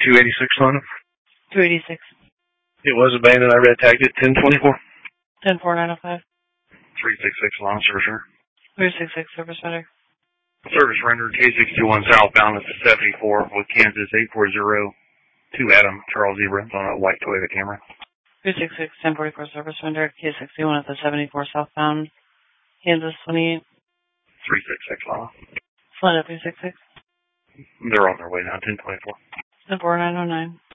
286 on it. 286. It was abandoned. I red tagged it 1024. 10905. 366 long service render. 366 service render. Service render K61 southbound at the 74 with Kansas 8402 Adam Charles Zebra on a white Toyota Camry. 366 1044 service render K61 at the 74 southbound Kansas 28. 366 long. Slide up 366. They're on their way now, 1024. 14909.